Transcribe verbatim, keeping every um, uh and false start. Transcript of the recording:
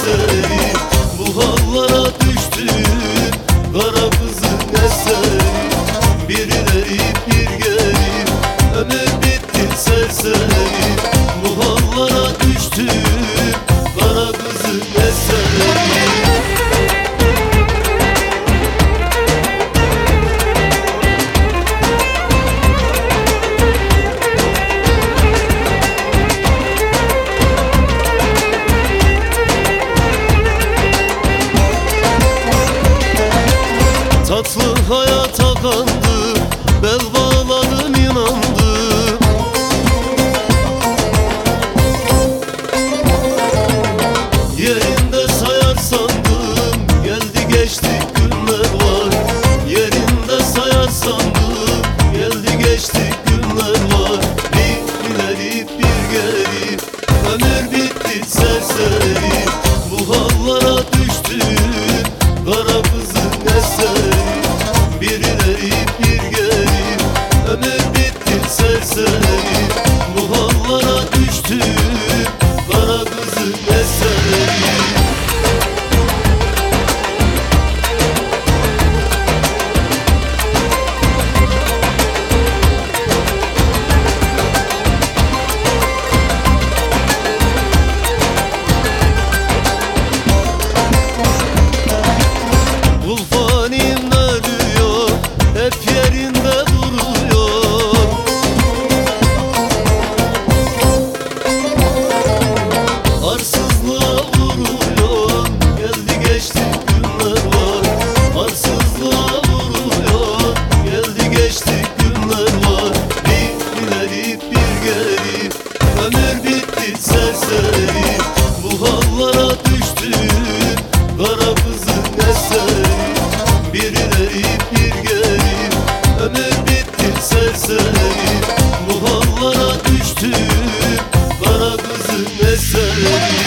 eseri. Bu hallara düştüm kara kızın eseri. Birileri bir gelip ömür bitti serseri. Bu hallara düştüm kara kızın eseri. Tatlı hayata kandı, bel bağladım inandım. Yerinde sayar sandım, geldi geçti günler var. Yerinde sayar sandım, geldi geçti günler var. Bir ileri bir geri, ömür bitti serseri. Bu hallara düştüm kara kızın eseri. Birileri bir geri, ömür bitti serseri. Bu hallara düştüm kara kızın eseri. Gulfanim ölüyor, hep yerinde duruyor. Arsızlığa vuruyor, geldi geçti günler var. Arsızlığa vuruyor, geldi geçti günler var. Bir ileri bir geri, ömür bitti serseri. Bu hallara düştüm kara kızın eseri. Birileri bir geri, ömür bitti serseri. Bu hallara düştüm kara kızın eseri.